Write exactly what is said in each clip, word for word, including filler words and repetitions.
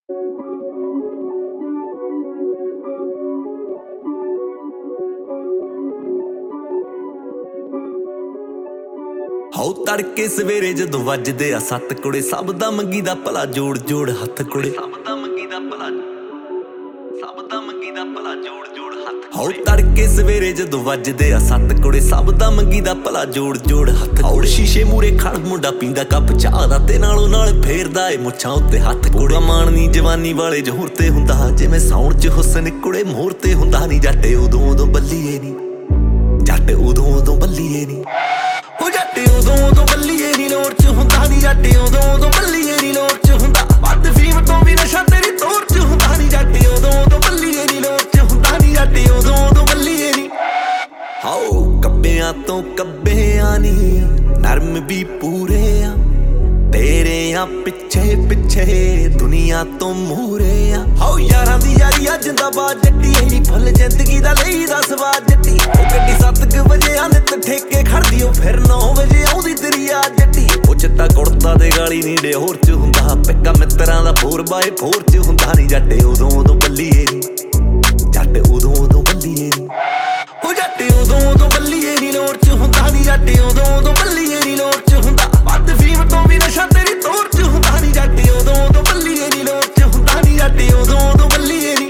ਹੋ ਤੜਕੇ ਸਵੇਰੇ ਜਦੋਂ ਵੱਜਦੇ ਆ ਸੱਤ ਕੁੜੇ, ਸਭ ਦਾ ਮੰਗੀ ਦਾ ਭਲਾ ਜੋੜ ਜੋੜ ਹੱਥ ਕੁੜੇ, ਸਭ ਦਾ ਮੰਗੀ ਦਾ ਭਲਾ ਸਭ ਦਾ ਮੰਗੀ ਦਾ ਭਲਾ ਜੋੜ ਜੋੜ ਹੱਥ। ਹੋ ਤੜਕੇ ਸਵੇਰੇ ਜਦੋਂ ਵੱਜਦੇ ਆ ਸੱਤ ਕੁੜੇ, ਸਭ ਦਾ ਮੰਗੀ ਦਾ ਭਲਾ ਜੋੜ ਜੋੜ ਹੱਥ। ਔਰ ਸ਼ੀਸ਼ੇ ਮੂਰੇ ਖੜ ਮੁੰਡਾ ਪੀਂਦਾ ਕੱਪ ਚਾਹ ਦਾ, ਤੇ ਨਾਲੋਂ ਨਾਲ ਫੇਰਦਾ ਏ ਮੁੱਛਾਂ ਉੱਤੇ ਹੱਥ। ਕੁੜਾ ਮਾਣਨੀ ਜਵਾਨੀ ਵਾਲੇ ਜ਼ੋਰ ਤੇ ਹੁੰਦਾ, ਜਿਵੇਂ ਸਾਉਣ ਚ ਹੁਸਨ ਕੁੜੇ ਮੋਹਰ ਤੇ ਹੁੰਦਾ। ਨੀ ਜੱਟ ਉਦੋਂ ਉਦੋਂ ਬੱਲੀਏ ਨੀ, ਜੱਟ ਉਦੋਂ ਉਦੋਂ ਬੱਲੀਏ ਨੀ, ਉਹ ਜੱਟ ਉਦੋਂ ਉਦੋਂ ਬੱਲੀਏ ਨੀ ਲੋਰ ਚ ਹੁੰਦਾ। ਨੀ ਜੱਟ ਉਦੋਂ ਉਦੋਂ ਬੱਲੀਏ ਨੀ ਲੋਰ ਚ ਹੁੰਦਾ। ਵੱਧ ਫੀਮ ਤੋਂ ਵੀ ਨਸ਼ਾ ਤੇਰੀ ਤੋਰ ਚ ਹੁੰਦਾ। ਨੀ ਜੱਟ ਉਦੋਂ ਉਦੋਂ ਬੱਲੀਏ ਨੀ ਲੋਰ ਚ ਹੁੰਦਾ। ਨੀ ਜੱਟ ਉਦੋਂ ਉਦੋਂ ਬੱਲੀਏ ਨੀ। ਹਾਓ ਕੱਬਿਆਂ ਤੋਂ ਕੱਬਿਆਂ ਨੀ, ਨਰਮ ਵੀ ਪੂਰੇ ਆ ਤੇਰੇ ਆ ਪਿੱਛੇ ਪਿੱਛੇ ਦੁਨੀਆ ਤੋਂ ਮੂਰੇ ਆ। ਹਾਓ ਯਾਰਾਂ ਦੀ ਯਾਰੀ ਆ ਜਿੰਦਾਬਾਦ ਜੱਟੀ, ਐਨੀ ਫੁੱਲ ਜ਼ਿੰਦਗੀ ਦਾ ਲਈ ਦਾ ਸਵਾਦ ਜੱਟੀ। ਉਹ ਗੱਡੀ ਸੱਤ ਕੁ ਵਜੇ ਆ ਨਿੱਤ ਠੇਕੇ ਖੜਦੀ, ਉਹ ਫਿਰ ਨੌ ਵਜੇ ਆਉਂਦੀ ਤੇਰੀ ਆ ਜੱਟੀ। ਉਹ ਚਿੱਟਾ ਕੁੜਤਾ ਤੇ ਗਾਲੀ ਨੀ ਡਿਹੋਰ ਚ ਹੁੰਦਾ, ਪਿੱਕਾ ਮਿੱਤਰਾਂ ਦਾ ਫੋਰ ਬਾਏ ਫੋਰ ਚ ਹੁੰਦਾ। ਨੀ ਜੱਟ ਉਦੋਂ ਉਦੋਂ ਬੱਲੀਏ ਨੀ, ਜੱਟ ਉਦੋਂ ਉਦੋਂ ਬੱਲੀਏ ਨੀ, ਉਹ ਜੱਟ ਉਦੋਂ ਉਦੋਂ ਬੱਲੀਏ ਨੀ ਲੋਰ ਚ ਹੁੰਦਾ। ਨੀ ਜੱਟ ਉਦੋਂ ਉਦੋਂ ਬੱਲੀਏ ਨੀ ਲੋਰ ਚ ਹੁੰਦਾ। ਵੱਧ ਫੀਮ ਤੋਂ ਵੀ ਨਸ਼ਾ ਤੇਰੀ ਤੋਰ ਚ ਹੁੰਦਾ। ਨੀ ਜੱਟ ਉਦੋਂ ਉਦੋਂ ਬੱਲੀਏ ਨੀ ਲੋਰ ਚ ਹੁੰਦਾ। ਨੀ ਜੱਟ ਉਦੋਂ ਉਦੋਂ ਬੱਲੀਏ ਨੀ।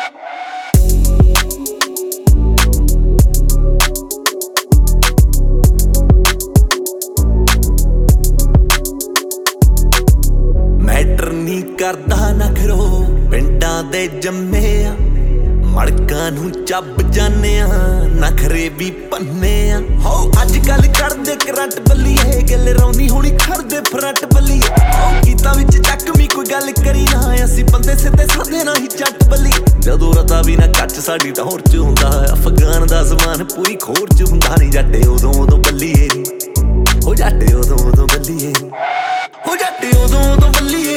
ਮੈਟਰ ਨੀ ਕਰਦਾ ਨਖਰੋ, ਪਿੰਡਾਂ ਦੇ ਜੰਮੇ ਆ, ਮੜਕਾਂ ਨੂੰ ਚੱਬ ਜਾਨੇ ਆ, ਨਖਰੇ ਵੀ ਪੰਨੇ ਆ। ਹੋ ਅੱਜ ਕੱਲ ਕਰਦੇ ਕਰੰਟ ਬੱਲੀਏ, ਗੱਲ ਰੌਣੀ ਹੋਣੀ ਖੜਦੇ ਫਰੰਟ ਬੱਲੀਏ। ਹੋ ਕੀਤਾ ਵਿੱਚ ਚੱਕਵੀਂ ਕੋਈ ਗੱਲ ਕਰੀ ਨਾ, ਅਸੀਂ ਬੰਦੇ ਸਿੱਧੇ ਸਾਦੇ ਨਾ ਹੀ ਜੱਟ ਬੱਲੀ। ਜਦੋਂ ਰਤਾ ਵੀ ਨਾ ਕੱਚ ਸਾਡੀ ਟੌਰ ਚ ਹੁੰਦਾ, ਅਫਗਾਨ ਦਾ ਜ਼ਮਾਨ ਪੂਰੀ ਖੋਰ ਚ ਹੁੰਦਾ। ਨੀ ਜੱਟ ਉਦੋਂ ਉਦੋਂ ਬੱਲੀਏ ਨੀ, ਹੋ ਜੱਟ ਉਦੋਂ ਉਦੋਂ ਬੱਲੀਏ ਨੀ, ਹੋ ਜੱਟ ਉਦੋਂ ਉਦੋਂ ਬੱਲੀਏ